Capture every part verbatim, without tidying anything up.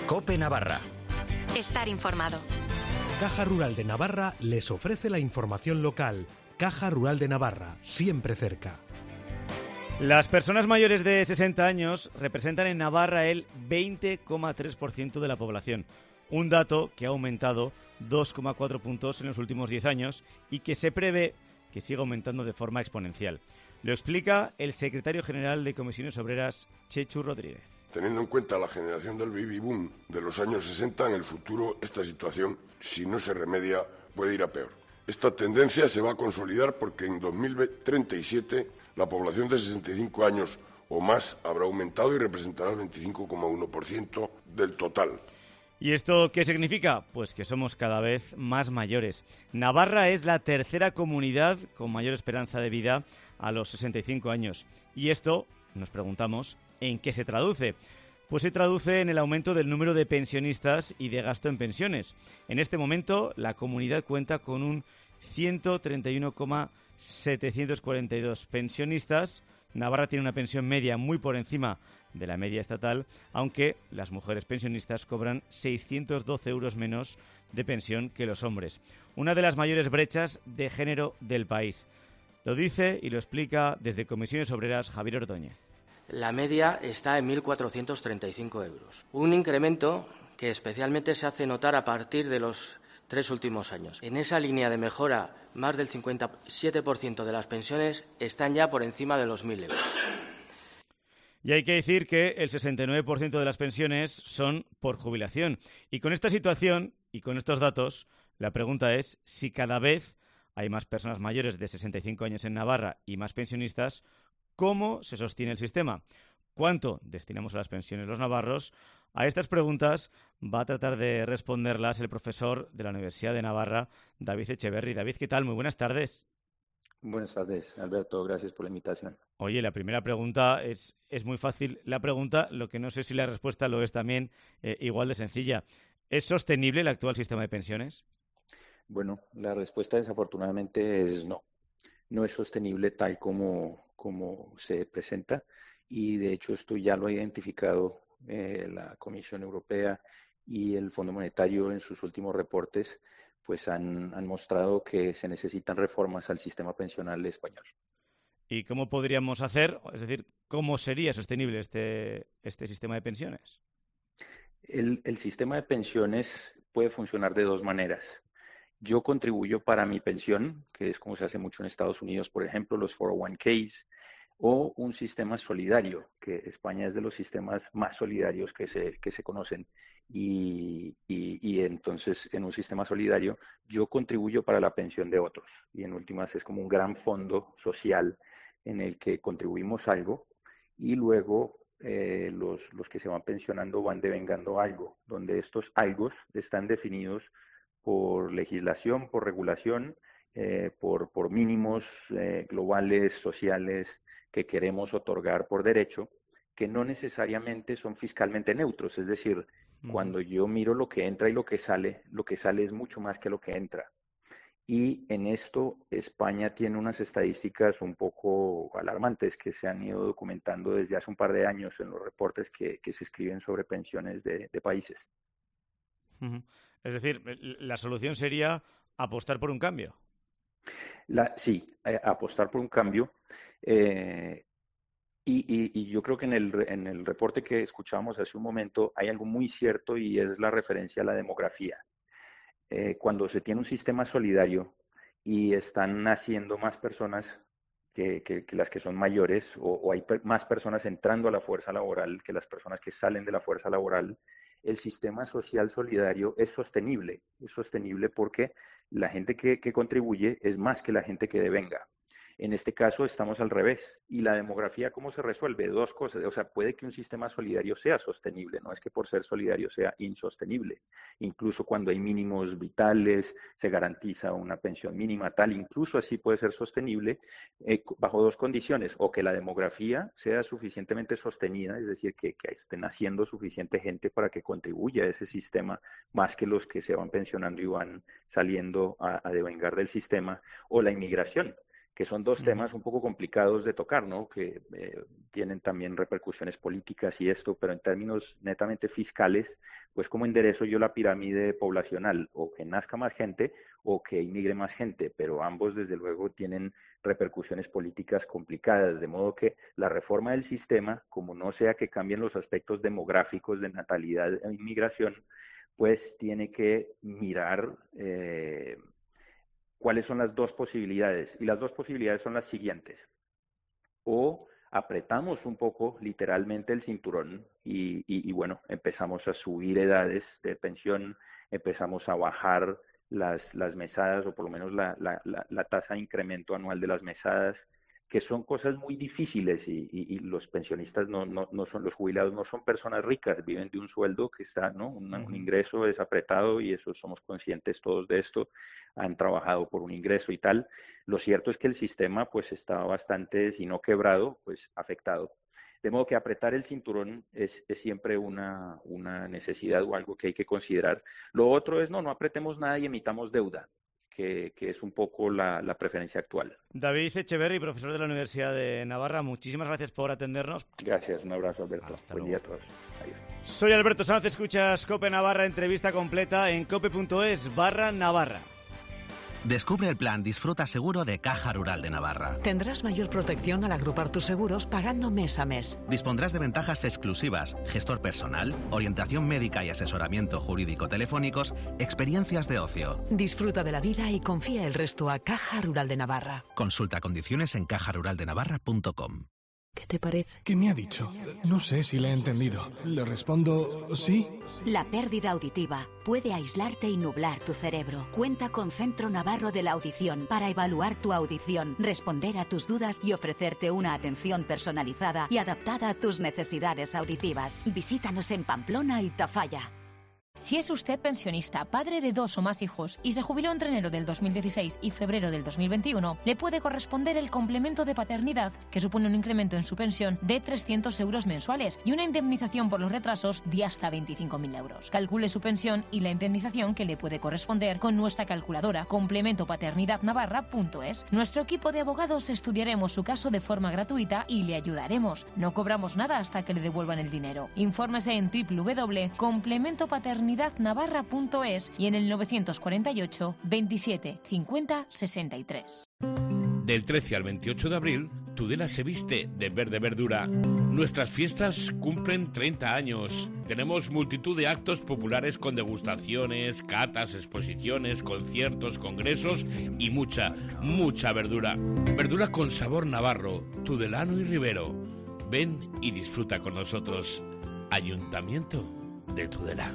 COPE Navarra. Estar informado. Caja Rural de Navarra les ofrece la información local. Caja Rural de Navarra, siempre cerca. Las personas mayores de sesenta años representan en Navarra el veinte coma tres por ciento de la población, un dato que ha aumentado dos coma cuatro puntos en los últimos diez años y que se prevé que siga aumentando de forma exponencial. Lo explica el secretario general de Comisiones Obreras, Chechu Rodríguez. Teniendo en cuenta la generación del baby boom de los años sesenta, en el futuro esta situación, si no se remedia, puede ir a peor. Esta tendencia se va a consolidar porque en dos mil treinta y siete la población de sesenta y cinco años o más habrá aumentado y representará el veinticinco coma uno por ciento del total. ¿Y esto qué significa? Pues que somos cada vez más mayores. Navarra es la tercera comunidad con mayor esperanza de vida a los sesenta y cinco años. Y esto, nos preguntamos, ¿en qué se traduce? Pues se traduce en el aumento del número de pensionistas y de gasto en pensiones. En este momento, la comunidad cuenta con un ciento treinta y uno coma setecientos cuarenta y dos pensionistas. Navarra tiene una pensión media muy por encima de la media estatal, aunque las mujeres pensionistas cobran seiscientos doce euros menos de pensión que los hombres. Una de las mayores brechas de género del país. Lo dice y lo explica desde Comisiones Obreras Javier Ordóñez. La media está en mil cuatrocientos treinta y cinco euros. Un incremento que especialmente se hace notar a partir de los tres últimos años. En esa línea de mejora, más del cincuenta y siete por ciento de las pensiones están ya por encima de los mil euros. Y hay que decir que el sesenta y nueve por ciento de las pensiones son por jubilación. Y con esta situación y con estos datos, la pregunta es si cada vez hay más personas mayores de sesenta y cinco años en Navarra y más pensionistas, ¿cómo se sostiene el sistema? ¿Cuánto destinamos a las pensiones los navarros? A estas preguntas va a tratar de responderlas el profesor de la Universidad de Navarra, David Echeverri. David, ¿qué tal? Muy buenas tardes. Buenas tardes, Alberto. Gracias por la invitación. Oye, la primera pregunta es, es muy fácil. La pregunta, lo que no sé si la respuesta lo es también eh, igual de sencilla. ¿Es sostenible el actual sistema de pensiones? Bueno, la respuesta desafortunadamente es no. No es sostenible tal como, como se presenta y de hecho esto ya lo ha identificado eh, la Comisión Europea y el Fondo Monetario en sus últimos reportes, pues han, han mostrado que se necesitan reformas al sistema pensional español. ¿Y cómo podríamos hacer, es decir, cómo sería sostenible este, este sistema de pensiones? El, el sistema de pensiones puede funcionar de dos maneras. Yo contribuyo para mi pensión, que es como se hace mucho en Estados Unidos, por ejemplo, los cuatro oh uno Ks, o un sistema solidario, que España es de los sistemas más solidarios que se, que se conocen. Y, y, y entonces, en un sistema solidario, yo contribuyo para la pensión de otros. Y en últimas es como un gran fondo social en el que contribuimos algo y luego eh, los, los que se van pensionando van devengando algo, donde estos algos están definidos por legislación, por regulación, eh, por, por mínimos eh, globales, sociales, que queremos otorgar por derecho, que no necesariamente son fiscalmente neutros. Es decir, uh-huh. Cuando yo miro lo que entra y lo que sale, lo que sale es mucho más que lo que entra. Y en esto España tiene unas estadísticas un poco alarmantes que se han ido documentando desde hace un par de años en los reportes que, que se escriben sobre pensiones de, de países. Uh-huh. Es decir, la solución sería apostar por un cambio. La, sí, eh, apostar por un cambio. Eh, y, y, y yo creo que en el, en el reporte que escuchábamos hace un momento hay algo muy cierto y es la referencia a la demografía. Eh, cuando se tiene un sistema solidario y están naciendo más personas que, que, que las que son mayores o, o hay per, más personas entrando a la fuerza laboral que las personas que salen de la fuerza laboral, el sistema social solidario es sostenible. Es sostenible porque la gente que, que contribuye es más que la gente que devenga. En este caso estamos al revés. ¿Y la demografía cómo se resuelve? Dos cosas. O sea, puede que un sistema solidario sea sostenible, no es que por ser solidario sea insostenible. Incluso cuando hay mínimos vitales, se garantiza una pensión mínima tal, incluso así puede ser sostenible eh, bajo dos condiciones. O que la demografía sea suficientemente sostenida, es decir, que, que esté naciendo suficiente gente para que contribuya a ese sistema, más que los que se van pensionando y van saliendo a, a devengar del sistema. O la inmigración. que son dos temas un poco complicados de tocar, ¿no? Que eh, tienen también repercusiones políticas y esto, pero en términos netamente fiscales, pues ¿cómo enderezo yo la pirámide poblacional? O que nazca más gente o que inmigre más gente, pero ambos desde luego tienen repercusiones políticas complicadas, de modo que la reforma del sistema, como no sea que cambien los aspectos demográficos de natalidad e inmigración, pues tiene que mirar eh, cuáles son las dos posibilidades. Y las dos posibilidades son las siguientes. O apretamos un poco literalmente el cinturón y, y, y bueno, empezamos a subir edades de pensión, empezamos a bajar las, las mesadas o por lo menos la, la, la, la tasa de incremento anual de las mesadas, que son cosas muy difíciles y, y, y los pensionistas no, no, no son, los jubilados no son personas ricas, viven de un sueldo que está, ¿no? Un, un ingreso es apretado y eso somos conscientes todos de esto, han trabajado por un ingreso y tal. Lo cierto es que el sistema pues está bastante, si no quebrado, pues afectado. De modo que apretar el cinturón es, es siempre una, una necesidad o algo que hay que considerar. Lo otro es, no, no apretemos nada y emitamos deuda. Que, que es un poco la, la preferencia actual. David Echeverri, profesor de la Universidad de Navarra, muchísimas gracias por atendernos. Gracias, un abrazo, Alberto. Hasta Buen luego. día a todos. Adiós. Soy Alberto Sanz, escuchas COPE Navarra, entrevista completa en cope.es barra Navarra. Descubre el plan Disfruta Seguro de Caja Rural de Navarra. Tendrás mayor protección al agrupar tus seguros pagando mes a mes. Dispondrás de ventajas exclusivas, gestor personal, orientación médica y asesoramiento jurídico telefónicos, experiencias de ocio. Disfruta de la vida y confía el resto a Caja Rural de Navarra. Consulta condiciones en caja rural de navarra punto com. ¿Qué te parece? ¿Qué me ha dicho? No sé si le he entendido. Le respondo sí. La pérdida auditiva puede aislarte y nublar tu cerebro. Cuenta con Centro Navarro de la Audición para evaluar tu audición, responder a tus dudas y ofrecerte una atención personalizada y adaptada a tus necesidades auditivas. Visítanos en Pamplona y Tafalla. Si es usted pensionista, padre de dos o más hijos y se jubiló entre enero del dos mil dieciséis y febrero del dos mil veintiuno, le puede corresponder el complemento de paternidad, que supone un incremento en su pensión de trescientos euros mensuales y una indemnización por los retrasos de hasta veinticinco mil euros. Calcule su pensión y la indemnización que le puede corresponder con nuestra calculadora complemento paternidad navarra punto es. Nuestro equipo de abogados estudiaremos su caso de forma gratuita y le ayudaremos. No cobramos nada hasta que le devuelvan el dinero. Infórmese en doble u doble u doble u punto complemento paternidad navarra punto es y en el novecientos cuarenta y ocho, veintisiete, cincuenta, sesenta y tres. Del trece al veintiocho de abril, Tudela se viste de verde verdura. Nuestras fiestas cumplen treinta años. Tenemos multitud de actos populares con degustaciones, catas, exposiciones, conciertos, congresos y mucha, mucha verdura. Verdura con sabor navarro, tudelano y ribero. Ven y disfruta con nosotros. Ayuntamiento de Tudela.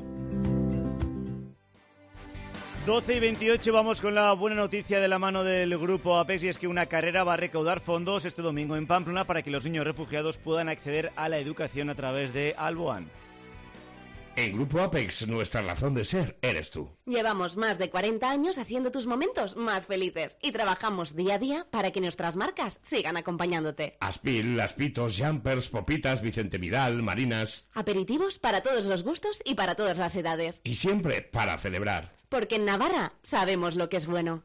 doce y veintiocho, vamos con la buena noticia de la mano del Grupo Apex, y es que una carrera va a recaudar fondos este domingo en Pamplona para que los niños refugiados puedan acceder a la educación a través de Alboan. En Grupo Apex, nuestra razón de ser eres tú. Llevamos más de cuarenta años haciendo tus momentos más felices y trabajamos día a día para que nuestras marcas sigan acompañándote. Aspil, Aspitos, Jumpers, Popitas, Vicente Vidal, Marinas. Aperitivos para todos los gustos y para todas las edades. Y siempre para celebrar. Porque en Navarra sabemos lo que es bueno.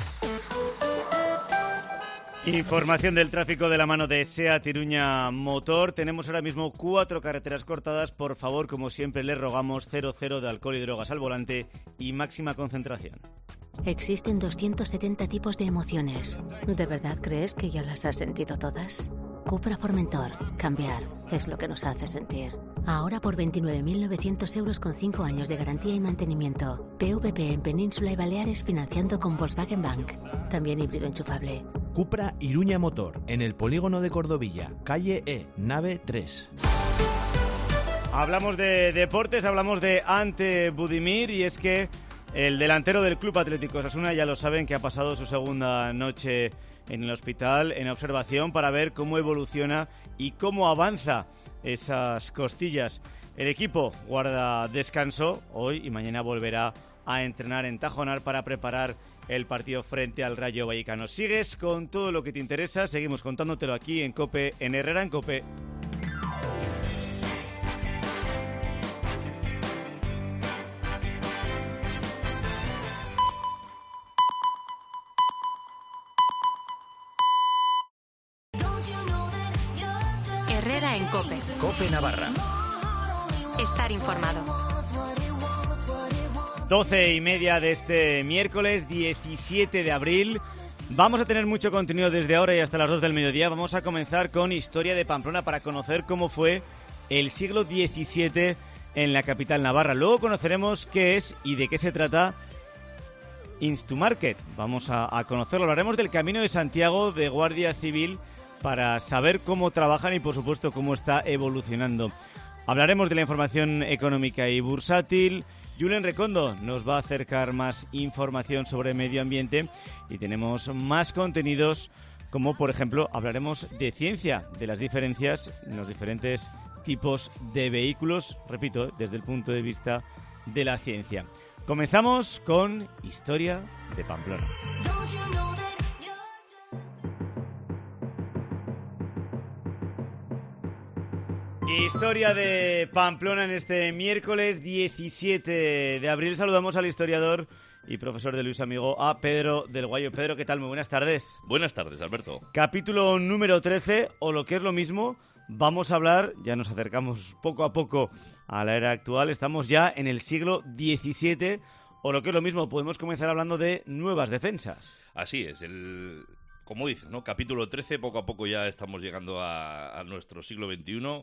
Información del tráfico de la mano de SEAT Iruña Motor. Tenemos ahora mismo cuatro carreteras cortadas. Por favor, como siempre, les rogamos cero cero de alcohol y drogas al volante y máxima concentración. Existen doscientos setenta tipos de emociones. ¿De verdad crees que ya las has sentido todas? Cupra Formentor. Cambiar es lo que nos hace sentir. Ahora por veintinueve mil novecientos euros con cinco años de garantía y mantenimiento. P V P en Península y Baleares financiando con Volkswagen Bank. También híbrido enchufable. Cupra Iruña Motor, en el polígono de Cordovilla, calle E, nave tres. Hablamos de deportes, hablamos de Ante Budimir, y es que el delantero del Club Atlético Osasuna, ya lo saben, que ha pasado su segunda noche en el hospital en observación para ver cómo evoluciona y cómo avanza esas costillas. El equipo guarda descanso hoy y mañana volverá a entrenar en Tajonar para preparar el partido frente al Rayo Vallecano. Sigues con todo lo que te interesa, seguimos contándotelo aquí en COPE, en Herrera en COPE. Herrera en COPE. COPE Navarra. Estar informado. doce y media de este miércoles diecisiete de abril. Vamos a tener mucho contenido desde ahora y hasta las dos del mediodía. Vamos a comenzar con Historia de Pamplona para conocer cómo fue el siglo diecisiete en la capital navarra. Luego conoceremos qué es y de qué se trata Instumarket. Vamos a, a conocerlo. Hablaremos del Camino de Santiago de Guardia Civil para saber cómo trabajan y, por supuesto, cómo está evolucionando. Hablaremos de la información económica y bursátil. Julen Recondo nos va a acercar más información sobre medio ambiente y tenemos más contenidos, como por ejemplo hablaremos de ciencia, de las diferencias en los diferentes tipos de vehículos, repito, desde el punto de vista de la ciencia. Comenzamos con Historia de Pamplona. Historia de Pamplona en este miércoles diecisiete de abril. Saludamos al historiador y profesor de Luis Amigo, a Pedro del Guayo. Pedro, ¿qué tal? Muy buenas tardes. Buenas tardes, Alberto. Capítulo número trece, o lo que es lo mismo, vamos a hablar, ya nos acercamos poco a poco a la era actual, estamos ya en el siglo diecisiete, o lo que es lo mismo, podemos comenzar hablando de nuevas defensas. Así es, el... como dices, ¿no? Capítulo trece, poco a poco ya estamos llegando a, a nuestro siglo veintiuno.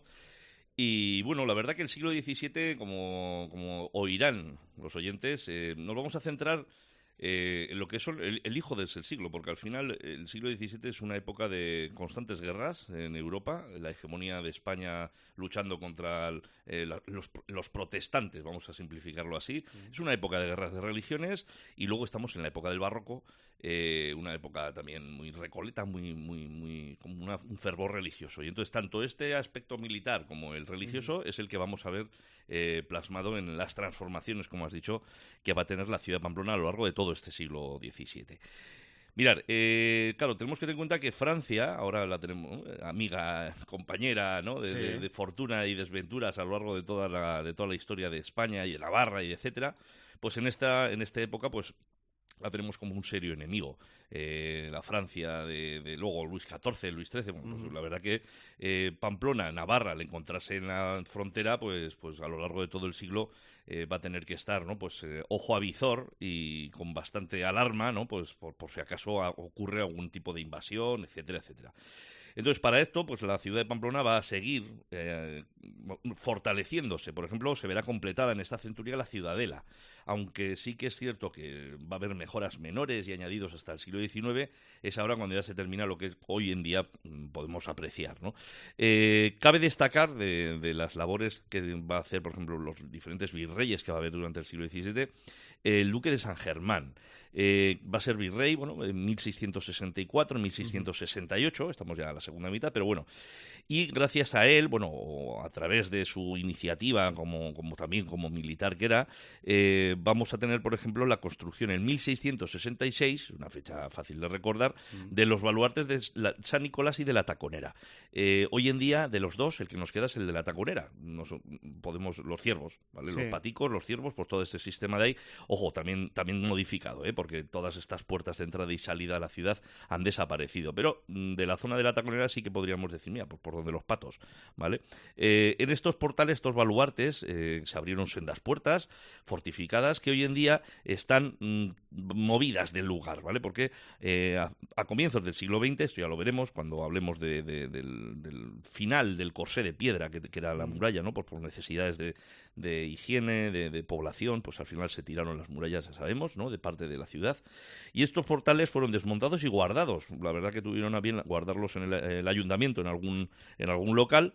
Y bueno, la verdad que el siglo diecisiete, como, como oirán los oyentes, eh, nos vamos a centrar eh, en lo que es el, el hijo del siglo, porque al final el siglo diecisiete es una época de constantes guerras en Europa, la hegemonía de España luchando contra el, eh, la, los, los protestantes, vamos a simplificarlo así. Mm. Es una época de guerras de religiones y luego estamos en la época del barroco, eh, una época también muy recoleta, muy, muy, muy como una, un fervor religioso. Y entonces tanto este aspecto militar como el religioso mm. es el que vamos a ver eh, plasmado en las transformaciones, como has dicho, que va a tener la ciudad de Pamplona a lo largo de todo este siglo diecisiete. Mirad, eh, claro, tenemos que tener en cuenta que Francia, ahora la tenemos, ¿no? amiga, compañera, ¿no? De, sí. de, de fortuna y desventuras a lo largo de toda la, de toda la historia de España y de Navarra y etcétera, pues en esta, en esta época, pues la tenemos como un serio enemigo. Eh, la Francia de, de luego Luis catorce, Luis trece, bueno, pues la verdad que eh, Pamplona, Navarra, al encontrarse en la frontera, pues, pues a lo largo de todo el siglo eh, va a tener que estar, ¿no? Pues eh, ojo a visor y con bastante alarma, ¿no? Pues por, por si acaso a, ocurre algún tipo de invasión, etcétera, etcétera. Entonces, para esto, pues la ciudad de Pamplona va a seguir eh, fortaleciéndose. Por ejemplo, se verá completada en esta centuria la ciudadela, aunque sí que es cierto que va a haber mejoras menores y añadidos hasta el siglo diecinueve, es ahora cuando ya se termina lo que hoy en día podemos apreciar, ¿no? Eh, cabe destacar de, de las labores que va a hacer, por ejemplo, los diferentes virreyes que va a haber durante el siglo diecisiete, el duque de San Germán. Eh, va a ser virrey, bueno, en mil seiscientos sesenta y cuatro, en mil seiscientos sesenta y ocho, estamos ya a la segunda mitad, pero bueno, y gracias a él, bueno, a través de su iniciativa, como, como también como militar que era, eh, vamos a tener, por ejemplo, la construcción en mil seiscientos sesenta y seis, una fecha fácil de recordar, uh-huh. de los baluartes de la, San Nicolás y de la Taconera. Eh, hoy en día, de los dos, el que nos queda es el de la Taconera. Nos, podemos, los ciervos, ¿vale? Sí. Los paticos, los ciervos, pues todo este sistema de ahí, ojo, también, también modificado, ¿eh? Porque todas estas puertas de entrada y salida a la ciudad han desaparecido. Pero de la zona de la Taconera sí que podríamos decir, mira, por, por donde los patos, ¿vale? Eh, en estos portales, estos baluartes, eh, se abrieron sendas puertas fortificadas que hoy en día están mm, movidas del lugar, ¿vale? Porque eh, a, a comienzos del siglo veinte, esto ya lo veremos cuando hablemos de, de, del, del final del corsé de piedra que, que era la muralla, ¿no? Por, por necesidades de, de higiene, de, de población, pues al final se tiraron las murallas, ya sabemos, ¿no? De parte de la ciudad. Y estos portales fueron desmontados y guardados. La verdad que tuvieron a bien guardarlos en el, el ayuntamiento, en algún, en algún local.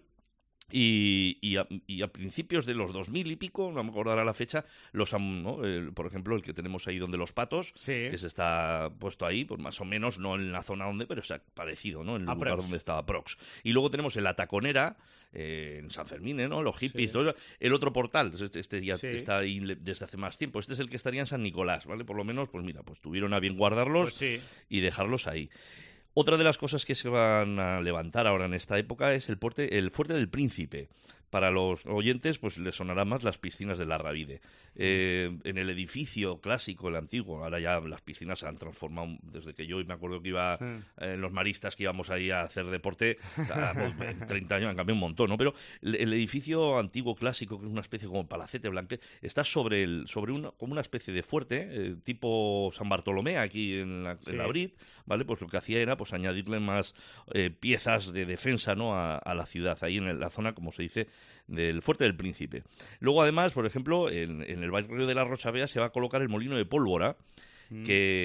Y, y, a, y a principios de los dos mil y pico, no me acordará la fecha, los ¿no? el, por ejemplo, el que tenemos ahí donde los patos, sí. ese está puesto ahí, pues más o menos, no en la zona donde, pero está parecido, ¿no? En el a lugar Prox. Donde estaba Prox. Y luego tenemos en la Taconera, eh, en San Fermín, ¿no? Los hippies, sí. todo, el otro portal, este ya sí. está ahí desde hace más tiempo. Este es el que estaría en San Nicolás, ¿vale? Por lo menos, pues mira, pues tuvieron a bien guardarlos pues sí. y dejarlos ahí. Otra de las cosas que se van a levantar ahora en esta época es el, puerte, el Fuerte del Príncipe. para los oyentes, pues les sonarán más las piscinas de la Ravide. Eh, en el edificio clásico, el antiguo, ahora ya las piscinas se han transformado, desde que yo me acuerdo que iba en eh, los maristas, que íbamos ahí a hacer deporte, cada, pues, en treinta años han cambiado un montón, ¿no? Pero el, el edificio antiguo clásico, que es una especie como palacete blanque, está sobre el sobre una, como una especie de fuerte, eh, tipo San Bartolomé, aquí en la, sí. en la Brit, ¿vale? Pues lo que hacía era pues añadirle más eh, piezas de defensa, ¿no? a, a la ciudad, ahí en la zona, como se dice, del Fuerte del Príncipe. Luego, además, por ejemplo, en, en el barrio de la Rochavea se va a colocar el molino de pólvora, mm.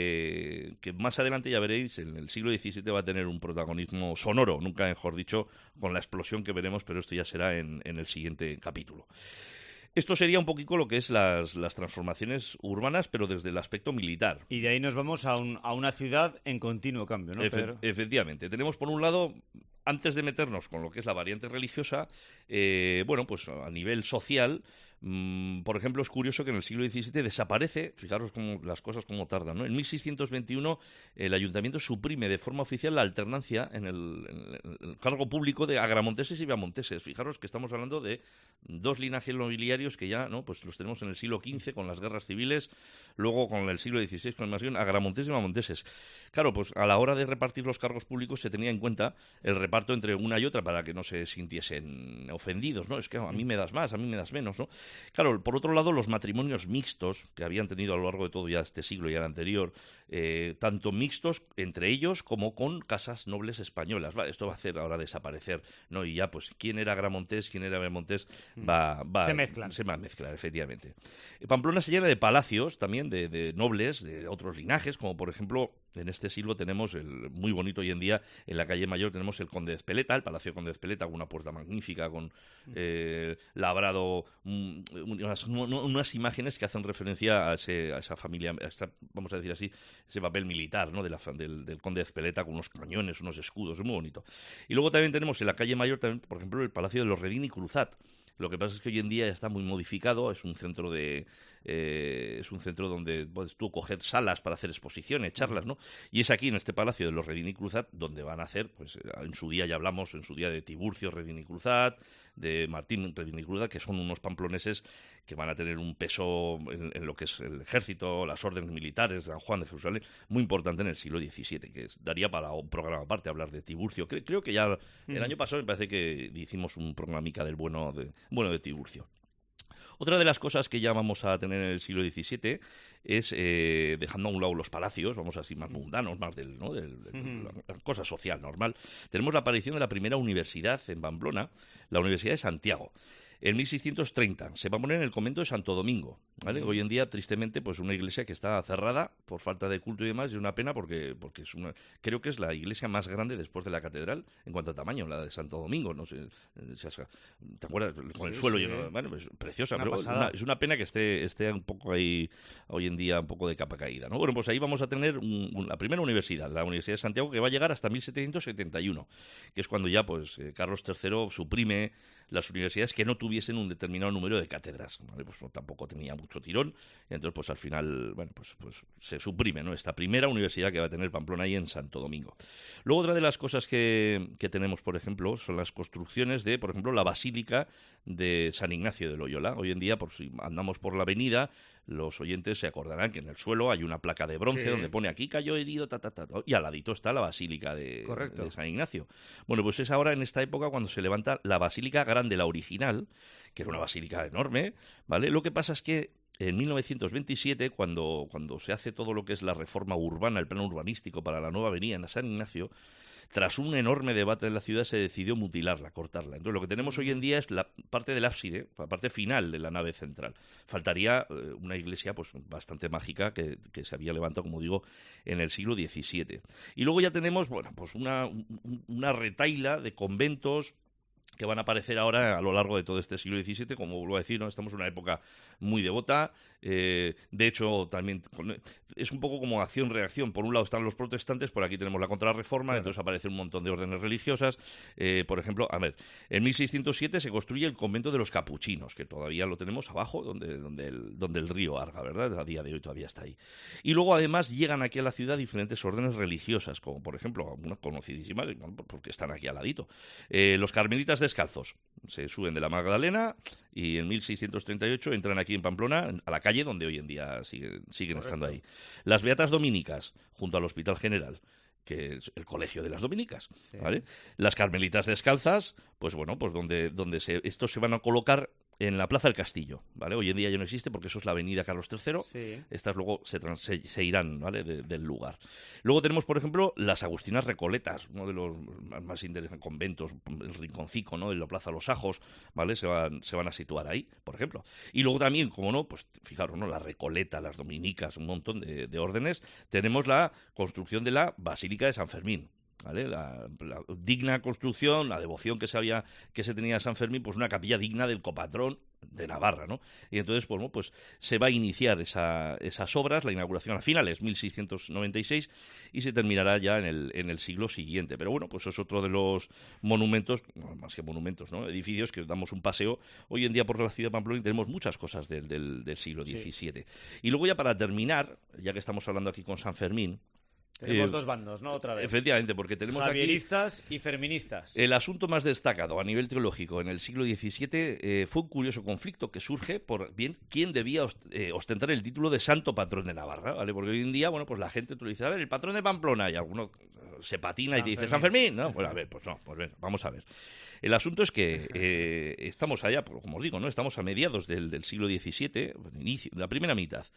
que, que más adelante, ya veréis, en el siglo diecisiete va a tener un protagonismo sonoro, nunca mejor dicho, con la explosión que veremos, pero esto ya será en, en el siguiente capítulo. Esto sería un poquito lo que es las, las transformaciones urbanas, pero desde el aspecto militar. Y de ahí nos vamos a, un, a una ciudad en continuo cambio, ¿no, Efe, Pedro? Efectivamente. Tenemos, por un lado, antes de meternos con lo que es la variante religiosa, eh, bueno, pues a nivel social, mmm, por ejemplo, es curioso que en el siglo diecisiete desaparece, fijaros cómo las cosas cómo tardan, ¿no? En mil seiscientos veintiuno el ayuntamiento suprime de forma oficial la alternancia en el, en el cargo público de agramonteses y viamonteses. Fijaros que estamos hablando de dos linajes nobiliarios que ya, ¿no? Pues los tenemos en el siglo quince con las guerras civiles, luego con el siglo dieciséis con la invasión, agramonteses y viamonteses. Claro, pues a la hora de repartir los cargos públicos se tenía en cuenta el reparto entre una y otra para que no se sintiesen ofendidos, ¿no? Es que a mí me das más, a mí me das menos, ¿no? Claro, por otro lado, los matrimonios mixtos que habían tenido a lo largo de todo ya este siglo y el anterior, eh, tanto mixtos entre ellos como con casas nobles españolas. Vale, esto va a hacer ahora desaparecer, ¿no? Y ya, pues, quién era Agramontés, quién era Bemontés, va, va, se mezclan. Se va a mezclar, efectivamente. Pamplona se llena de palacios también, de, de nobles, de otros linajes, como por ejemplo, en este siglo tenemos, el muy bonito hoy en día, en la calle Mayor tenemos el Conde de Ezpeleta, el Palacio Conde de Ezpeleta, con una puerta magnífica, con eh, labrado, um, unas, unas imágenes que hacen referencia a, ese, a esa familia, a esta, vamos a decir así, ese papel militar, ¿no? de la, del, del Conde de Ezpeleta, con unos cañones, unos escudos, es muy bonito. Y luego también tenemos en la calle Mayor, también, por ejemplo, el Palacio de los Redín y Cruzat. Lo que pasa es que hoy en día ya está muy modificado, es un centro de eh, es un centro donde puedes tú coger salas para hacer exposiciones, charlas, ¿no? Y es aquí en este Palacio de los Redín y Cruzat donde van a hacer, pues en su día ya hablamos, en su día de Tiburcio Redín y Cruzat, de Martín Redín y Cruzat, que son unos pamploneses que van a tener un peso en, en lo que es el ejército, las órdenes militares de San Juan de Jerusalén, muy importante en el siglo diecisiete, que es, daría para un programa aparte hablar de Tiburcio. Creo, creo que ya el año pasado me parece que hicimos un programica del bueno de bueno de Tiburcio. Otra de las cosas que ya vamos a tener en el siglo diecisiete es, eh, dejando a un lado los palacios, vamos así más mundanos, más del, ¿no? del, del, uh-huh. la, la cosa social normal, tenemos la aparición de la primera universidad en Pamplona, la Universidad de Santiago. En mil seiscientos treinta se va a poner en el convento de Santo Domingo, ¿vale? Uh-huh. Hoy en día, tristemente, pues una iglesia que está cerrada por falta de culto y demás, y es una pena porque, porque es una, creo que es la iglesia más grande después de la catedral en cuanto a tamaño, la de Santo Domingo, no sé, ¿te acuerdas? Con el sí, suelo sí. lleno, bueno, es preciosa, una pero una, es una pena que esté, esté un poco ahí, hoy en día, un poco de capa caída, ¿no? Bueno, pues ahí vamos a tener un, un, la primera universidad, la Universidad de Santiago, que va a llegar hasta mil setecientos setenta y uno, que es cuando ya, pues, eh, Carlos tercero suprime las universidades que no tuviesen un determinado número de cátedras, ¿vale? Pues no, tampoco tenía mucho tirón, y entonces pues al final, bueno, pues, pues se suprime, ¿no? Esta primera universidad que va a tener Pamplona ahí en Santo Domingo. Luego otra de las cosas que, que tenemos, por ejemplo, son las construcciones de, por ejemplo, la Basílica de San Ignacio de Loyola. Hoy en día, por si andamos por la avenida, los oyentes se acordarán que en el suelo hay una placa de bronce sí. donde pone aquí cayó herido, ta, ta, ta, y al ladito está la Basílica de, de San Ignacio. Bueno, pues es ahora en esta época cuando se levanta la Basílica Grande, la original, que era una basílica enorme, ¿vale? Lo que pasa es que en mil novecientos veintisiete, cuando, cuando se hace todo lo que es la reforma urbana, el plan urbanístico para la nueva avenida en San Ignacio, tras un enorme debate en la ciudad se decidió mutilarla, cortarla. Entonces lo que tenemos hoy en día es la parte del ábside, la parte final de la nave central. Faltaría eh, una iglesia pues bastante mágica que, que se había levantado, como digo, en el siglo diecisiete. Y luego ya tenemos, bueno, pues una, una retaila de conventos que van a aparecer ahora a lo largo de todo este siglo diecisiete, como vuelvo a decir, ¿no? Estamos en una época muy devota, eh, de hecho también es un poco como acción-reacción. Por un lado están los protestantes, por aquí tenemos la contrarreforma, claro. Entonces aparece un montón de órdenes religiosas, eh, por ejemplo, a ver, en mil seiscientos siete se construye el convento de los capuchinos, que todavía lo tenemos abajo, donde, donde, el, donde el río Arga, ¿verdad? A día de hoy todavía está ahí. Y luego además llegan aquí a la ciudad diferentes órdenes religiosas, como por ejemplo, unas conocidísimas, porque están aquí al ladito, eh, los carmelitas carmelitas descalzos. Se suben de la Magdalena y en mil seiscientos treinta y ocho entran aquí en Pamplona, a la calle donde hoy en día siguen, siguen estando ahí. Las Beatas Dominicas, junto al Hospital General, que es el colegio de las dominicas, sí. ¿Vale? Las carmelitas descalzas, pues bueno, pues donde, donde se, estos se van a colocar en la Plaza del Castillo, ¿vale? Hoy en día ya no existe porque eso es la Avenida Carlos tercero, sí. Estas luego se, trans, se, se irán, ¿vale? De, del lugar. Luego tenemos, por ejemplo, las Agustinas Recoletas, uno de los más interesantes conventos, el Rinconcico, ¿no? De la Plaza Los Ajos, ¿vale? Se van, se van a situar ahí, por ejemplo. Y luego también, como no, pues fijaros, ¿no? La Recoleta, las dominicas, un montón de, de órdenes. Tenemos la construcción de la Basílica de San Fermín, ¿vale? La, la digna construcción, la devoción que se había, que se tenía a San Fermín, pues una capilla digna del copatrón de Navarra, ¿no? Y entonces, pues, bueno, pues se va a iniciar esa, esas obras, la inauguración a finales mil seiscientos noventa y seis y se terminará ya en el, en el siglo siguiente. Pero bueno, pues es otro de los monumentos, no, más que monumentos, ¿no? Edificios que damos un paseo. Hoy en día por la ciudad de Pamplona tenemos muchas cosas del, del, del siglo diecisiete. Sí. Y luego ya para terminar, ya que estamos hablando aquí con San Fermín, tenemos eh, dos bandos, ¿no? Otra vez. Efectivamente, porque tenemos javieristas aquí y ferministas. El asunto más destacado a nivel teológico en el siglo diecisiete eh, fue un curioso conflicto que surge por bien quién debía ost eh, ostentar el título de santo patrón de Navarra, ¿vale? Porque hoy en día, bueno, pues la gente tú le dice, a ver, el patrón de Pamplona, y alguno se patina San y te dice Fermín. San Fermín, ¿no? Pues a ver, pues no, pues ven, vamos a ver. El asunto es que eh, estamos allá, como os digo, ¿no? Estamos a mediados del, del siglo diecisiete, inicio, la primera mitad.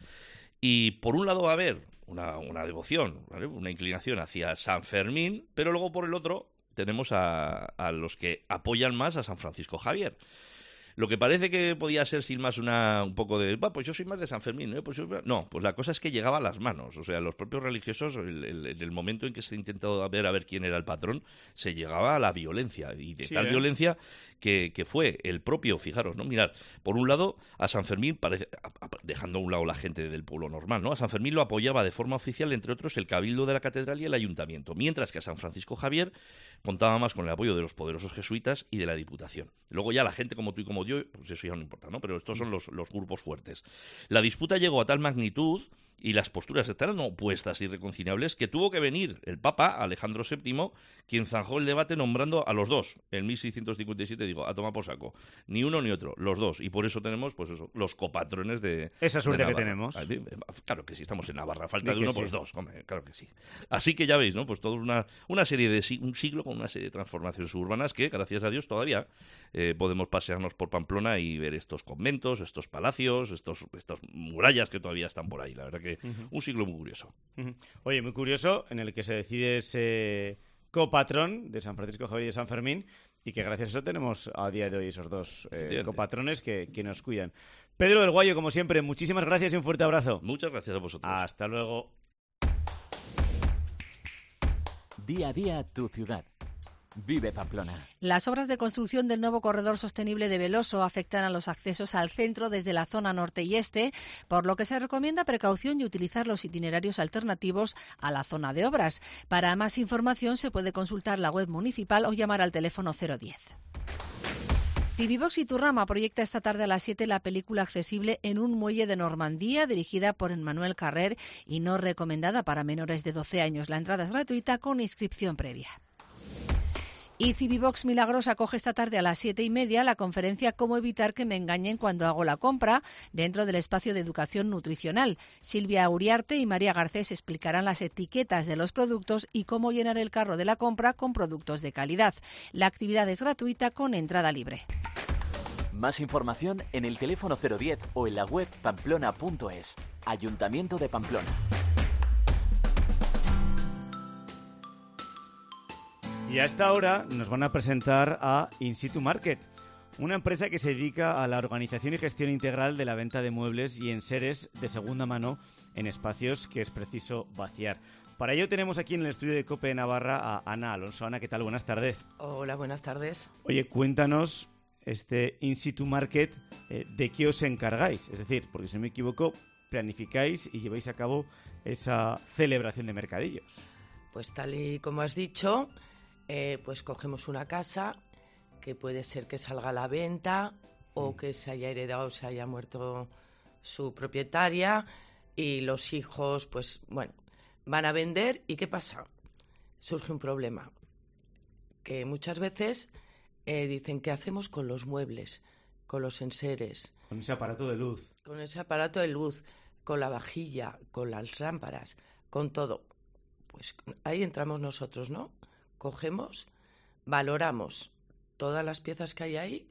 Y por un lado va a haber una, una devoción, ¿vale? Una inclinación hacia San Fermín, pero luego por el otro tenemos a, a los que apoyan más a San Francisco Javier. Lo que parece que podía ser sin más una un poco de, bah, pues yo soy más de San Fermín, ¿eh? Pues yo... no, pues la cosa es que llegaba a las manos, o sea, los propios religiosos, el, el, en el momento en que se intentó ver a ver quién era el patrón, se llegaba a la violencia, y de sí, tal ¿eh? violencia que, que fue el propio, fijaros, ¿no? Mirad, por un lado, a San Fermín, parece, dejando a un lado la gente del pueblo normal, ¿no? A San Fermín lo apoyaba de forma oficial, entre otros, el Cabildo de la Catedral y el Ayuntamiento, mientras que a San Francisco Javier contaba más con el apoyo de los poderosos jesuitas y de la Diputación. Luego ya la gente como tú y como yo, pues eso ya no importa, ¿no? Pero estos son los, los grupos fuertes. La disputa llegó a tal magnitud y las posturas estaban opuestas y irreconciliables que tuvo que venir el Papa, Alejandro séptimo, quien zanjó el debate nombrando a los dos. En mil seiscientos cincuenta y siete, digo, a tomar por saco. Ni uno ni otro, los dos. Y por eso tenemos, pues eso, los copatrones de Esa suerte que tenemos. Claro que sí, estamos en Navarra. Falta de, de uno, sí. Pues dos. Hombre, claro que sí. Así que ya veis, ¿no? Pues toda una, una serie de un siglo con una serie de transformaciones urbanas que, gracias a Dios, todavía eh, podemos pasearnos por Pamplona y ver estos conventos, estos palacios, estos, estas murallas que todavía están por ahí. La verdad que uh-huh. un siglo muy curioso. Uh-huh. Oye, muy curioso, en el que se decide ese copatrón de San Francisco Javier y de San Fermín, y que gracias a eso tenemos a día de hoy esos dos eh, copatrones que, que nos cuidan. Pedro del Guayo, como siempre, muchísimas gracias y un fuerte abrazo. Muchas gracias a vosotros. Hasta luego. Día a día tu ciudad. Vive Pamplona. Las obras de construcción del nuevo corredor sostenible de Veloso afectan a los accesos al centro desde la zona norte y este, por lo que se recomienda precaución y utilizar los itinerarios alternativos a la zona de obras. Para más información se puede consultar la web municipal o llamar al teléfono cero diez. Civivox Iturrama proyecta esta tarde a las siete la película accesible En un muelle de Normandía, dirigida por Emmanuel Carrer y no recomendada para menores de doce años. La entrada es gratuita con inscripción previa. Y Civivox Milagros acoge esta tarde a las siete y media la conferencia Cómo evitar que me engañen cuando hago la compra dentro del espacio de educación nutricional. Silvia Uriarte y María Garcés explicarán las etiquetas de los productos y cómo llenar el carro de la compra con productos de calidad. La actividad es gratuita con entrada libre. Más información en el teléfono cero diez o en la web pamplona punto es. Ayuntamiento de Pamplona. Y a esta hora nos van a presentar a In Situ Market, una empresa que se dedica a la organización y gestión integral de la venta de muebles y enseres de segunda mano en espacios que es preciso vaciar. Para ello tenemos aquí en el estudio de COPE Navarra a Ana Alonso. Ana, ¿qué tal? Buenas tardes. Hola, buenas tardes. Oye, cuéntanos este In Situ Market, eh, ¿de qué os encargáis? Es decir, porque si no me equivoco, planificáis y lleváis a cabo esa celebración de mercadillos. Pues tal y como has dicho... Eh, pues cogemos una casa que puede ser que salga a la venta o que se haya heredado o se haya muerto su propietaria y los hijos, pues bueno, van a vender. ¿Y qué pasa? Surge un problema, que muchas veces eh, dicen, ¿qué hacemos con los muebles, con los enseres? Con ese aparato de luz. Con ese aparato de luz, con la vajilla, con las lámparas, con todo. Pues ahí entramos nosotros, ¿no? Cogemos, valoramos todas las piezas que hay ahí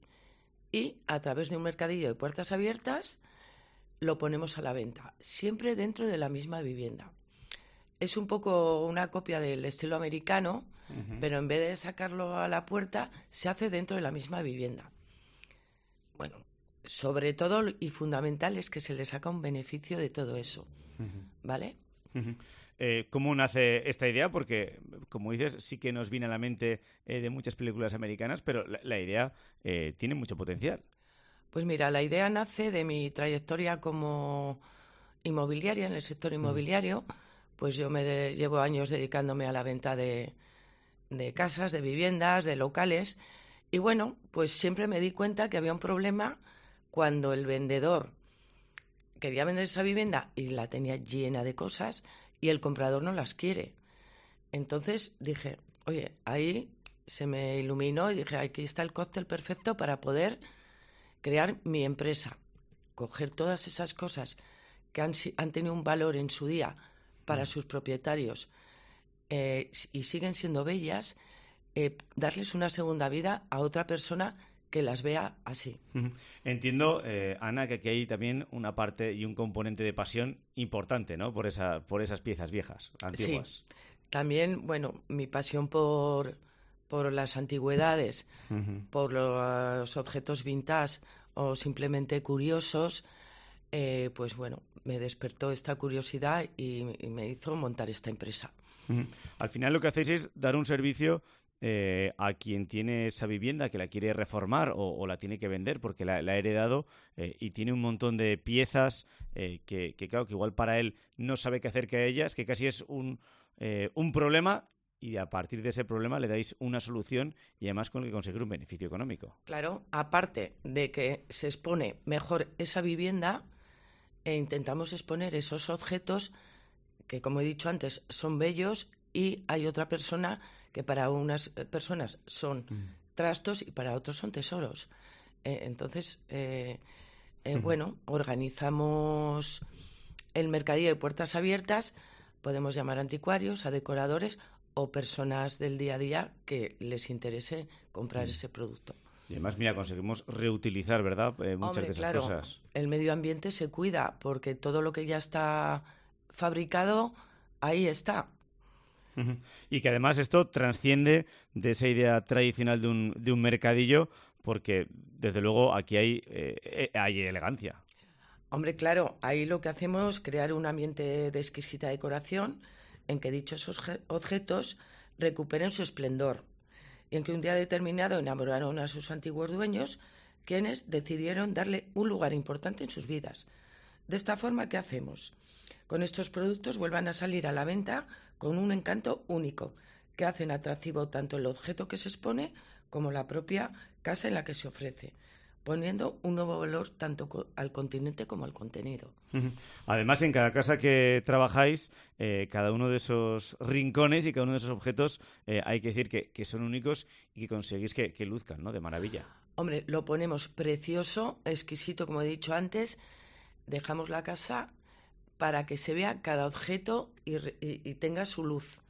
y a través de un mercadillo de puertas abiertas lo ponemos a la venta, siempre dentro de la misma vivienda. Es un poco una copia del estilo americano, uh-huh. pero en vez de sacarlo a la puerta, se hace dentro de la misma vivienda. Bueno, sobre todo y fundamental es que se le saca un beneficio de todo eso, uh-huh. ¿vale? Uh-huh. Eh, ¿Cómo nace esta idea? Porque, como dices, sí que nos viene a la mente eh, de muchas películas americanas, pero la, la idea eh, tiene mucho potencial. Pues mira, la idea nace de mi trayectoria como inmobiliaria, en el sector inmobiliario. Uh-huh. Pues yo me de, llevo años dedicándome a la venta de, de casas, de viviendas, de locales. Y bueno, pues siempre me di cuenta que había un problema cuando el vendedor quería vender esa vivienda y la tenía llena de cosas y el comprador no las quiere. Entonces dije, oye, ahí se me iluminó y dije, aquí está el cóctel perfecto para poder crear mi empresa. Coger todas esas cosas que han, han tenido un valor en su día para sus propietarios eh, y siguen siendo bellas, eh, darles una segunda vida a otra persona que las vea así. Entiendo, eh, Ana, que aquí hay también una parte y un componente de pasión importante, ¿no? Por esa, por esas piezas viejas, antiguas. Sí. También, bueno, mi pasión por, por las antigüedades, uh-huh. por los objetos vintage o simplemente curiosos, eh, pues bueno, me despertó esta curiosidad y, y me hizo montar esta empresa. Uh-huh. Al final lo que hacéis es dar un servicio eh, a quien tiene esa vivienda, que la quiere reformar o, o la tiene que vender porque la, la ha heredado eh, y tiene un montón de piezas eh, que, que, claro, que igual para él no sabe qué hacer con ellas, que casi es un, eh, un problema, y a partir de ese problema le dais una solución y además con el que conseguir un beneficio económico. Claro, aparte de que se expone mejor esa vivienda, e intentamos exponer esos objetos que, como he dicho antes, son bellos, y hay otra persona que para unas personas son mm. trastos y para otros son tesoros. Eh, entonces, eh, eh, mm. bueno, organizamos el mercadillo de puertas abiertas, podemos llamar a anticuarios, a decoradores o personas del día a día que les interese comprar mm. ese producto. Y además, mira, conseguimos reutilizar, ¿verdad? Eh, muchas Hombre, de esas claro, cosas. El medio ambiente se cuida porque todo lo que ya está fabricado, ahí está. Uh-huh. Y que además esto trasciende de esa idea tradicional de un, de un mercadillo, porque desde luego aquí hay, eh, hay elegancia. Hombre, claro, ahí lo que hacemos es crear un ambiente de exquisita decoración en que dichos obje- objetos recuperen su esplendor y en que un día determinado enamoraron a sus antiguos dueños, quienes decidieron darle un lugar importante en sus vidas. De esta forma, ¿qué hacemos? Con estos productos vuelvan a salir a la venta con un encanto único, que hacen atractivo tanto el objeto que se expone como la propia casa en la que se ofrece, poniendo un nuevo valor tanto al continente como al contenido. Uh-huh. Además, en cada casa que trabajáis, eh, cada uno de esos rincones y cada uno de esos objetos, eh, hay que decir que, que son únicos y que conseguís que, que luzcan, ¿no? De maravilla. Hombre, lo ponemos precioso, exquisito, como he dicho antes. Dejamos la casa para que se vea cada objeto y, y, y tenga su luz.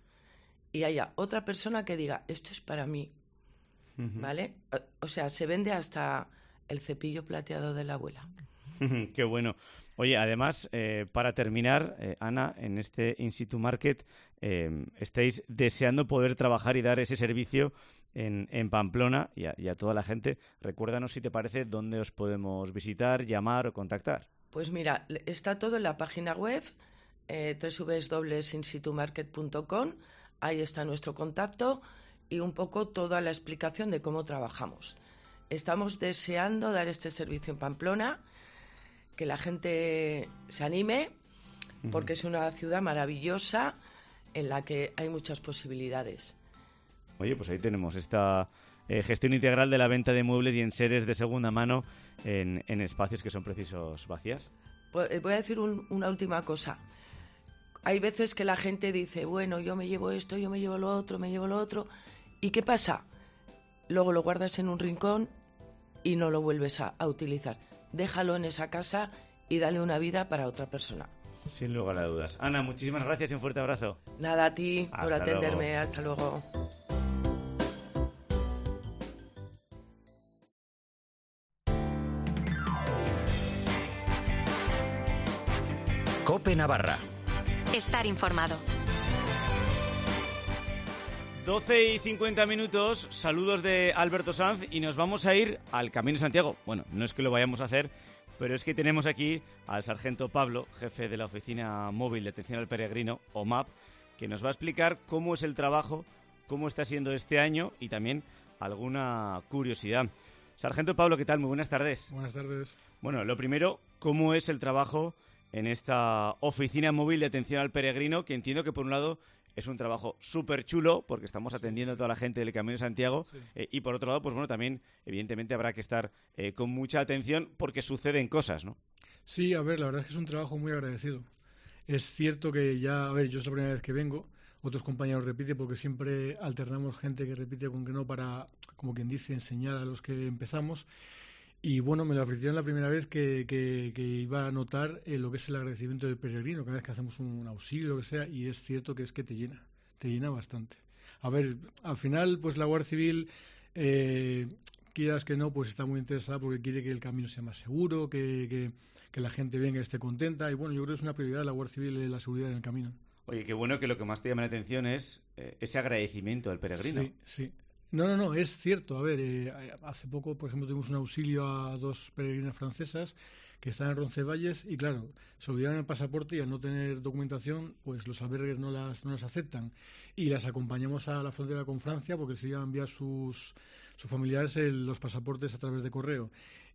Y haya otra persona que diga, esto es para mí, uh-huh. ¿vale? O, o sea, se vende hasta el cepillo plateado de la abuela. Qué bueno. Oye, además, eh, para terminar, eh, Ana, en este In Situ Market, eh, estáis deseando poder trabajar y dar ese servicio en, en Pamplona y a, y a toda la gente. Recuérdanos, si te parece, dónde os podemos visitar, llamar o contactar. Pues mira, está todo en la página web, eh, doble u doble u doble u punto in situ market punto com. Ahí está nuestro contacto y un poco toda la explicación de cómo trabajamos. Estamos deseando dar este servicio en Pamplona, que la gente se anime, porque es una ciudad maravillosa en la que hay muchas posibilidades. Oye, pues ahí tenemos esta eh, gestión integral de la venta de muebles y enseres de segunda mano en, en espacios que son precisos vaciar. Pues voy a decir un, una última cosa. Hay veces que la gente dice, bueno, yo me llevo esto, yo me llevo lo otro, me llevo lo otro. ¿Y qué pasa? luego lo guardas en un rincón y no lo vuelves a, a utilizar. Déjalo en esa casa y dale una vida para otra persona. Sin lugar a dudas. Ana, muchísimas gracias y un fuerte abrazo. Nada, a ti por Hasta atenderme. luego. Hasta luego. COPE Navarra. Estar informado. doce y cincuenta minutos, saludos de Alberto Sanz y nos vamos a ir al Camino de Santiago. Bueno, no es que lo vayamos a hacer, pero es que tenemos aquí al sargento Pablo, jefe de la Oficina Móvil de Atención al Peregrino, O M A P, que nos va a explicar cómo es el trabajo, cómo está siendo este año y también alguna curiosidad. Sargento Pablo, ¿qué tal? Muy buenas tardes. Buenas tardes. Bueno, lo primero, ¿cómo es el trabajo en esta Oficina Móvil de Atención al Peregrino? Que entiendo que, por un lado, es un trabajo súper chulo porque estamos atendiendo a toda la gente del Camino de Santiago sí. eh, y, por otro lado, pues bueno, también, evidentemente, habrá que estar eh, con mucha atención porque suceden cosas, ¿no? Sí, a ver, la verdad es que es un trabajo muy agradecido. Es cierto que ya, a ver, yo es la primera vez que vengo, otros compañeros repiten porque siempre alternamos gente que repite con que no para, como quien dice, enseñar a los que empezamos. Y bueno, me lo advirtieron la primera vez que, que, que iba a notar eh, lo que es el agradecimiento del peregrino cada vez que hacemos un auxilio, lo que sea, y es cierto que es que te llena, te llena bastante. A ver, al final, pues la Guardia Civil, eh, quieras que no, pues está muy interesada porque quiere que el camino sea más seguro, que, que, que la gente venga y esté contenta, y bueno, yo creo que es una prioridad de la Guardia Civil eh, la seguridad en el camino. Oye, qué bueno que lo que más te llama la atención es eh, ese agradecimiento al peregrino. Sí, sí. No, no, no, es cierto. A ver, eh, hace poco, por ejemplo, tuvimos un auxilio a dos peregrinas francesas que están en Roncesvalles y, claro, se olvidaron el pasaporte y al no tener documentación, pues los albergues no las, no las aceptan. Y las acompañamos a la frontera con Francia porque se iban a enviar sus, sus familiares el, los pasaportes a través de correo.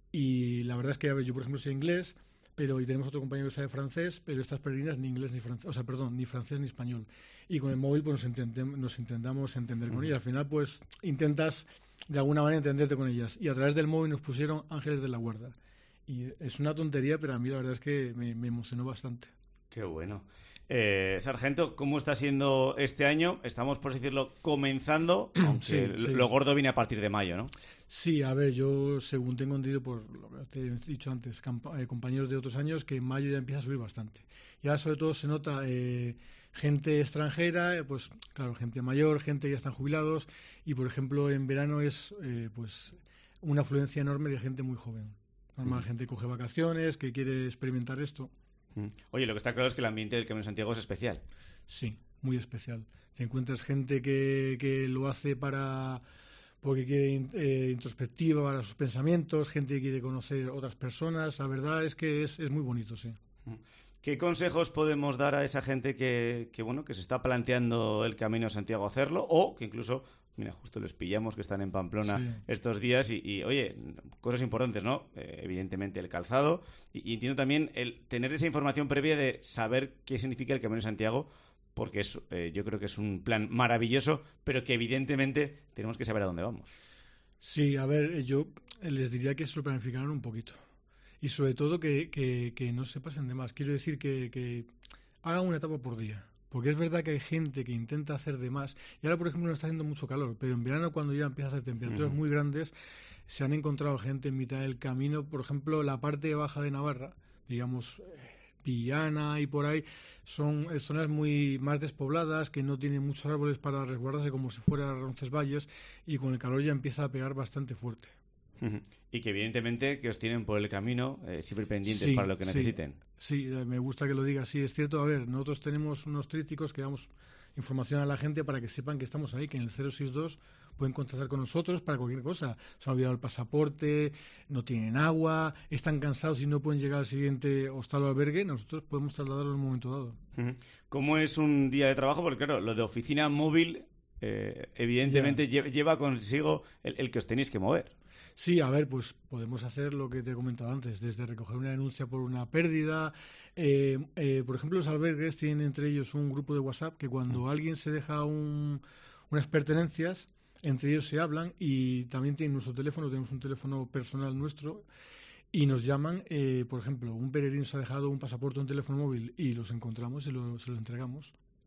Y la verdad es que, a ver, yo, por ejemplo, soy inglés, pero y tenemos otro compañero que sabe francés, pero estas peregrinas ni inglés ni francés, o sea, perdón, ni francés ni español. Y con el móvil pues nos, intentem, nos intentamos entender con uh-huh. ellas. Al final pues intentas de alguna manera entenderte con ellas. Y a través del móvil nos pusieron Ángeles de la Guarda. Y es una tontería, pero a mí la verdad es que me, me emocionó bastante. Qué bueno. Eh, Sargento, ¿cómo está siendo este año? Estamos, por decirlo, comenzando, aunque sí, lo, sí. lo gordo viene a partir de mayo, ¿no? Sí, a ver, yo según tengo entendido por lo que te he dicho antes, campa- eh, compañeros de otros años, que en mayo ya empieza a subir bastante. Ya sobre todo se nota eh, gente extranjera, eh, pues claro, gente mayor, gente que ya están jubilados, y por ejemplo en verano es eh, pues una afluencia enorme de gente muy joven. Normal, mm. gente que coge vacaciones, que quiere experimentar esto. Oye, lo que está claro es que el ambiente del Camino de Santiago es especial. Sí, muy especial. Te encuentras gente que, que lo hace para porque quiere eh, introspectiva para sus pensamientos, gente que quiere conocer otras personas. La verdad es que es, es muy bonito, sí. ¿Qué consejos podemos dar a esa gente que, que, bueno, que se está planteando el Camino de Santiago hacerlo o que incluso... Mira, justo les pillamos que están en Pamplona sí. estos días y, y, oye, cosas importantes, ¿no? Eh, evidentemente el calzado y, y entiendo también el tener esa información previa de saber qué significa el Camino de Santiago porque es, eh, yo creo que es un plan maravilloso, pero que evidentemente tenemos que saber a dónde vamos. Sí, a ver, yo les diría que se lo planificaran un poquito y sobre todo que, que, que no se pasen de más. Quiero decir que, que hagan una etapa por día. Porque es verdad que hay gente que intenta hacer de más. Y ahora, por ejemplo, no está haciendo mucho calor. Pero en verano, cuando ya empieza a hacer temperaturas uh-huh. muy grandes, se han encontrado gente en mitad del camino. Por ejemplo, la parte baja de Navarra, digamos, Villana y por ahí, son zonas muy más despobladas, que no tienen muchos árboles para resguardarse como si fuera Roncesvalles. Y con el calor ya empieza a pegar bastante fuerte. Uh-huh. Y que evidentemente que os tienen por el camino eh, siempre pendientes sí, para lo que sí, necesiten. Sí, me gusta que lo digas, sí, es cierto. A ver, nosotros tenemos unos trípticos que damos información a la gente para que sepan que estamos ahí, que en el cero seis dos pueden contactar con nosotros para cualquier cosa. Se han olvidado el pasaporte, no tienen agua, están cansados y no pueden llegar al siguiente hostal o albergue, nosotros podemos trasladarlo en un momento dado. Uh-huh. ¿Cómo es un día de trabajo? Porque claro, lo de oficina móvil eh, evidentemente yeah. lleva consigo el, el que os tenéis que mover. Sí, a ver, pues podemos hacer lo que te he comentado antes, desde recoger una denuncia por una pérdida. Eh, eh, por ejemplo, los albergues tienen entre ellos un grupo de WhatsApp que cuando mm. alguien se deja un, unas pertenencias, entre ellos se hablan y también tienen nuestro teléfono, tenemos un teléfono personal nuestro y nos llaman, eh, por ejemplo, un peregrino se ha dejado un pasaporte o un teléfono móvil y los encontramos y lo, se los entregamos.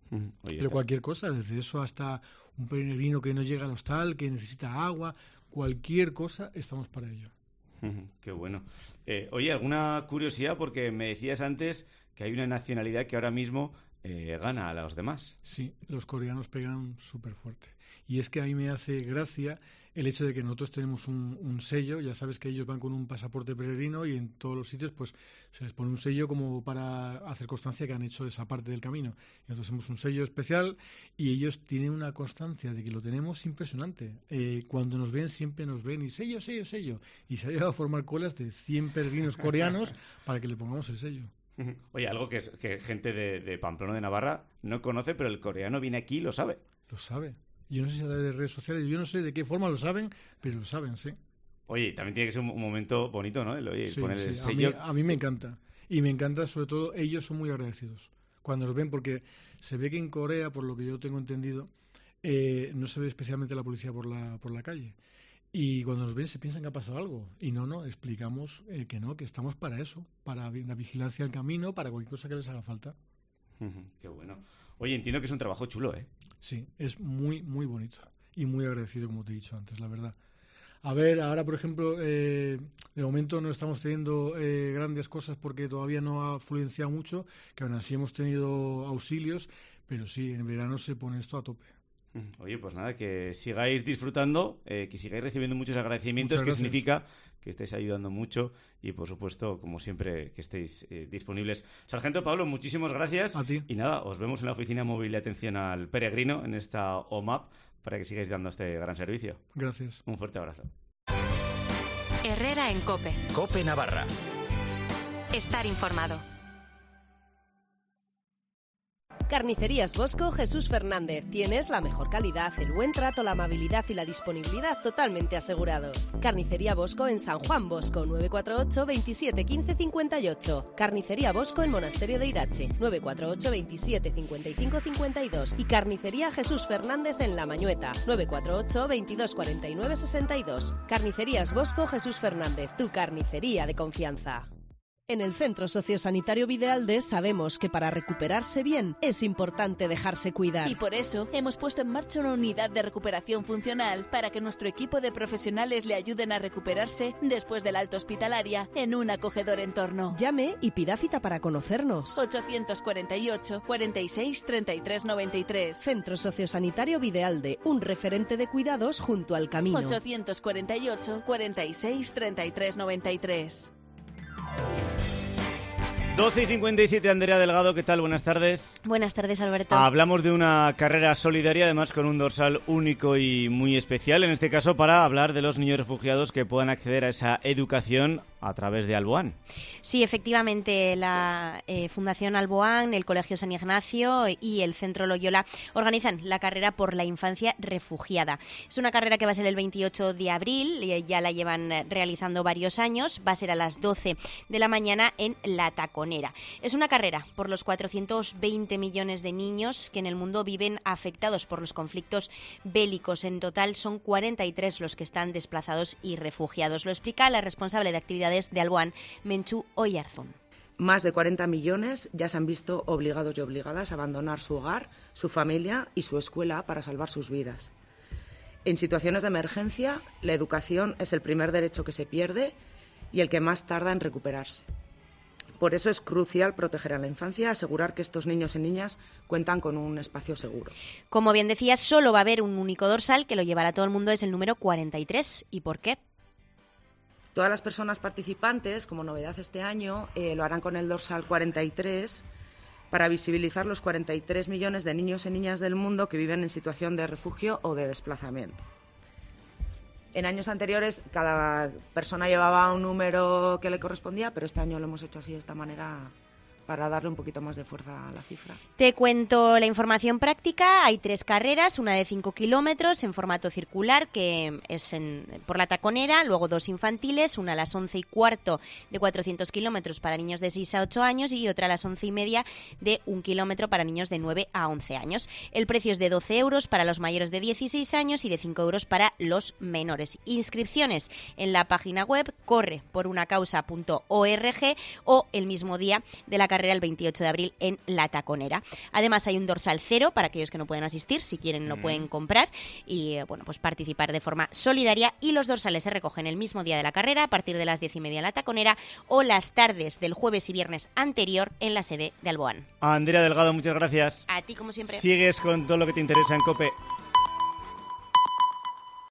Mm, Pero está. Cualquier cosa, desde eso hasta un peregrino que no llega al hostal, que necesita agua, cualquier cosa, estamos para ello. Qué bueno. Eh, oye, alguna curiosidad, porque me decías antes que hay una nacionalidad que ahora mismo eh, gana a los demás. Sí, los coreanos pegan súper fuerte. Y es que a mí me hace gracia el hecho de que nosotros tenemos un, un sello. Ya sabes que ellos van con un pasaporte peregrino y en todos los sitios pues se les pone un sello como para hacer constancia que han hecho esa parte del camino. Y nosotros tenemos un sello especial y ellos tienen una constancia de que lo tenemos impresionante. Eh, cuando nos ven, siempre nos ven y sello, sello, sello. Y se ha llegado a formar colas de cien peregrinos coreanos para que le pongamos el sello. Oye, algo que, es, que gente de, de Pamplona, de Navarra, no conoce, pero el coreano viene aquí y lo sabe. Lo sabe. Yo no sé si a través de redes sociales, yo no sé de qué forma lo saben, pero lo saben, sí. Oye, también tiene que ser un, un momento bonito, ¿no? El, oye, sí, poner sí. el sello. A mí, a mí me encanta. Y me encanta, sobre todo, ellos son muy agradecidos cuando nos ven, porque se ve que en Corea, por lo que yo tengo entendido, eh, no se ve especialmente la policía por la, por la calle. Y cuando nos ven se piensan que ha pasado algo. Y no, no, explicamos eh, que no, que estamos para eso, para la vigilancia del camino, para cualquier cosa que les haga falta. Qué bueno. Oye, entiendo que es un trabajo chulo, ¿eh? Sí, es muy, muy bonito. Y muy agradecido, como te he dicho antes, la verdad. A ver, ahora, por ejemplo, eh, de momento no estamos teniendo eh, grandes cosas porque todavía no ha afluenciado mucho, que aún así hemos tenido auxilios, pero sí, en verano se pone esto a tope. Oye, pues nada, que sigáis disfrutando, eh, que sigáis recibiendo muchos agradecimientos, que significa que estáis ayudando mucho y, por supuesto, como siempre, que estéis eh, disponibles. Sargento Pablo, muchísimas gracias. A ti. Y nada, os vemos en la Oficina Móvil de Atención al Peregrino, en esta O M A P, para que sigáis dando este gran servicio. Gracias. Un fuerte abrazo. Herrera en COPE. COPE Navarra. Estar informado. Carnicerías Bosco Jesús Fernández. Tienes la mejor calidad, el buen trato, la amabilidad y la disponibilidad totalmente asegurados. Carnicería Bosco en San Juan Bosco, nueve cuatro ocho, veintisiete, quince, cincuenta y ocho. Carnicería Bosco en Monasterio de Irache, nueve cuatro ocho, veintisiete, cincuenta y cinco, cincuenta y dos. Y Carnicería Jesús Fernández en La Mañueta, nueve cuatro ocho, veintidós, cuarenta y nueve, sesenta y dos. Carnicerías Bosco Jesús Fernández, tu carnicería de confianza. En el Centro Sociosanitario Videalde sabemos que para recuperarse bien es importante dejarse cuidar. Y por eso hemos puesto en marcha una unidad de recuperación funcional para que nuestro equipo de profesionales le ayuden a recuperarse después del alta hospitalaria en un acogedor entorno. Llame y pida cita para conocernos. ochocientos cuarenta y ocho, cuarenta y seis, treinta y tres, noventa y tres. Centro Sociosanitario Videalde, un referente de cuidados junto al camino. ochocientos cuarenta y ocho, cuarenta y seis, treinta y tres, noventa y tres. doce y cincuenta y siete, Andrea Delgado, ¿qué tal? Buenas tardes. Buenas tardes, Alberto. Hablamos de una carrera solidaria, además con un dorsal único y muy especial, en este caso para hablar de los niños refugiados que puedan acceder a esa educación a través de Alboan. Sí, efectivamente, la eh, Fundación Alboan, el Colegio San Ignacio y el Centro Loyola organizan la carrera por la infancia refugiada. Es una carrera que va a ser el veintiocho de abril, ya la llevan realizando varios años, va a ser a las doce de la mañana en La Taconera. Es una carrera por los cuatrocientos veinte millones de niños que en el mundo viven afectados por los conflictos bélicos. En total son cuarenta y tres los que están desplazados y refugiados. Lo explica la responsable de actividades de Alboan, Menchu Oyarzún. Más de cuarenta millones ya se han visto obligados y obligadas a abandonar su hogar, su familia y su escuela para salvar sus vidas. En situaciones de emergencia, la educación es el primer derecho que se pierde y el que más tarda en recuperarse. Por eso es crucial proteger a la infancia, asegurar que estos niños y niñas cuentan con un espacio seguro. Como bien decías, solo va a haber un único dorsal que lo llevará todo el mundo, es el número cuarenta y tres. ¿Y por qué? Todas las personas participantes, como novedad este año, eh, lo harán con el dorsal cuarenta y tres para visibilizar los cuarenta y tres millones de niños y niñas del mundo que viven en situación de refugio o de desplazamiento. En años anteriores cada persona llevaba un número que le correspondía, pero este año lo hemos hecho así de esta manera para darle un poquito más de fuerza a la cifra. Te cuento la información práctica. Hay tres carreras, una de cinco kilómetros en formato circular, que es en, por La Taconera, luego dos infantiles, una a las once y cuarto de cuatrocientos kilómetros para niños de seis a ocho años y otra a las once y media de un kilómetro para niños de nueve a once años. El precio es de doce euros para los mayores de dieciséis años y de cinco euros para los menores. Inscripciones en la página web corre por una causa punto org o el mismo día de la carrera carrera el veintiocho de abril en La Taconera. Además hay un dorsal cero para aquellos que no pueden asistir, si quieren lo pueden comprar y eh, bueno, pues participar de forma solidaria, y los dorsales se recogen el mismo día de la carrera a partir de las diez y media en La Taconera o las tardes del jueves y viernes anterior en la sede de Alboán. Andrea Delgado, muchas gracias. A ti como siempre. Sigues con todo lo que te interesa en COPE.